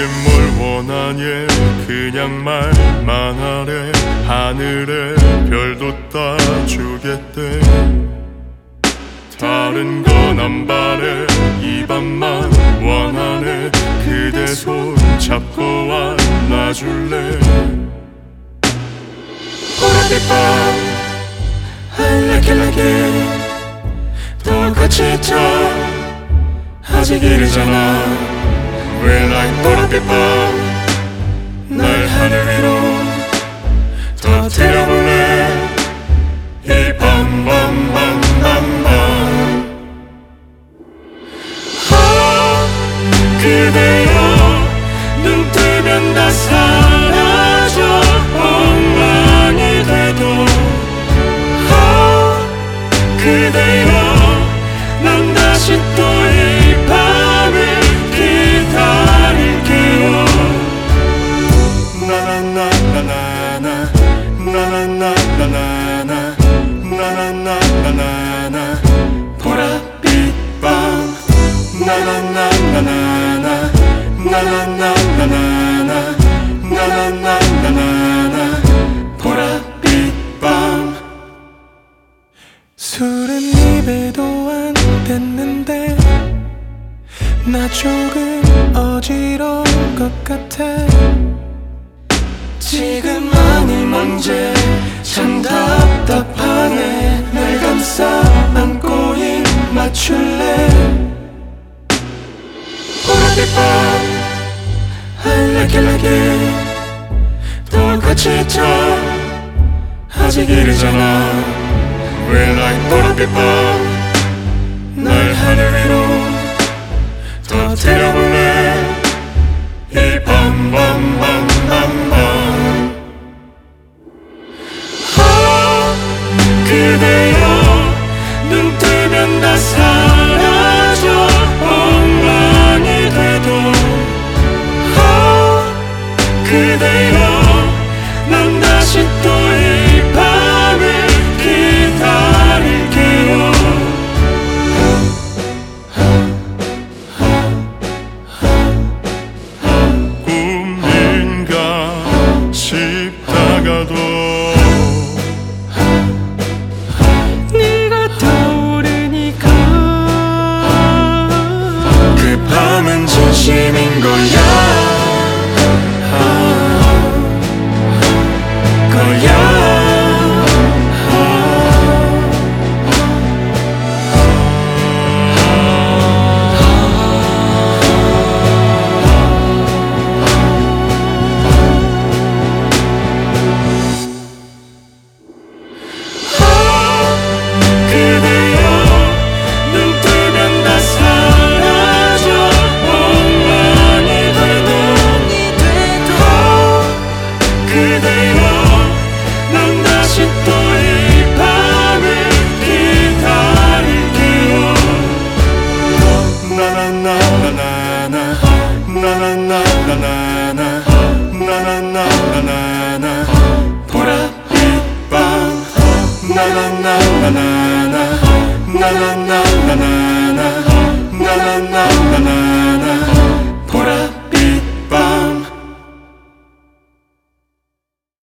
뭘 원하니 그냥 말만 하래. 하늘에 별도 따주겠대. 다른 건 안 바래. 이 밤만 원하네. 그대 손 잡고 안아줄래. 보랏빛 밤 I like it like it. 똑같이 쳐 아직 이르잖아. We're like 보랏빛 밤 날 하늘 위로 터뜨려볼래. 이 밤 밤 밤 밤 밤. 그대여 눈 뜨면 다 사라져. 엉망이 돼도 그대여 난 다시 또 이 밤을 기다릴게요. 나나나나나나 나나나나나나 나나나나나나 보랏빛 밤 나나나나나나 나나나나나나 나나나나나나 보랏빛 밤. 술은 입에도 안 댔는데 나 조금 어지러운 것 같아. 지금 아니 언제 참 답답하네. 날 감싸 안고 입 맞출래. 보랏빛 밤 I like it like it. 똑같이 쳐 아직 이르잖아. We're like 보랏빛 밤 날 하늘 위로 터뜨려볼래. 이 밤 밤 밤 밤 밤. 그대여 눈 뜨면 다 사라져. 엉망이 돼도 그대여 난 다시 또 이 밤을 기다릴게요. 꿈인가 싶다가도 네가 떠오르니까 그 밤은 진심인 거야. 나나나나나 나나나나나